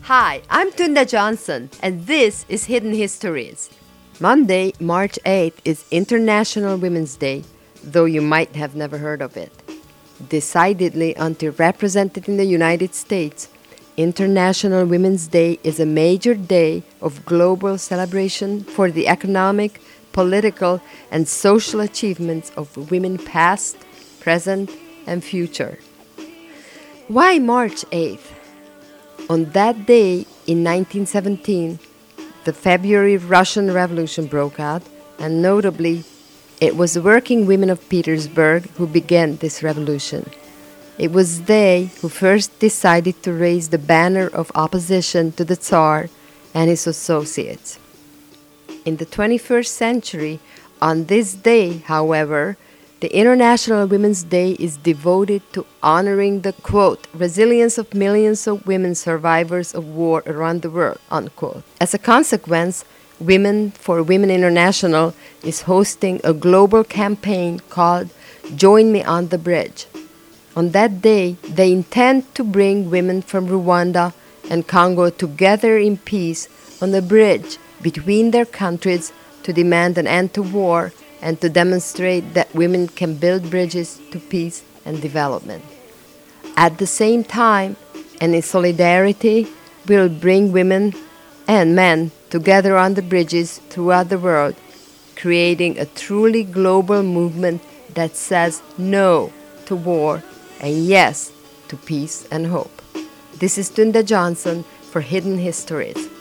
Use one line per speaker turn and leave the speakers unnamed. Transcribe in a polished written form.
Hi, I'm Tunda Johnson, and this is Hidden Histories. Monday, March 8th is International Women's Day, though you might have never heard of it. Decidedly underrepresented in the United States, International Women's Day is a major day of global celebration for the economic, political, and social achievements of women past, present, and future. Why March 8th? On that day in 1917, the February Russian Revolution broke out, and notably, it was the working women of Petersburg who began this revolution. It was they who first decided to raise the banner of opposition to the Tsar and his associates. In the 21st century, on this day, however, the International Women's Day is devoted to honoring the, quote, resilience of millions of women survivors of war around the world, unquote. As a consequence, Women for Women International is hosting a global campaign called Join Me on the Bridge. On that day, they intend to bring women from Rwanda and Congo together in peace on the bridge between their countries to demand an end to war and to demonstrate that women can build bridges to peace and development. At the same time, and in solidarity, we will bring women and men together on the bridges throughout the world, creating a truly global movement that says no to war and yes to peace and hope. This is Tunda Johnson for Hidden Histories.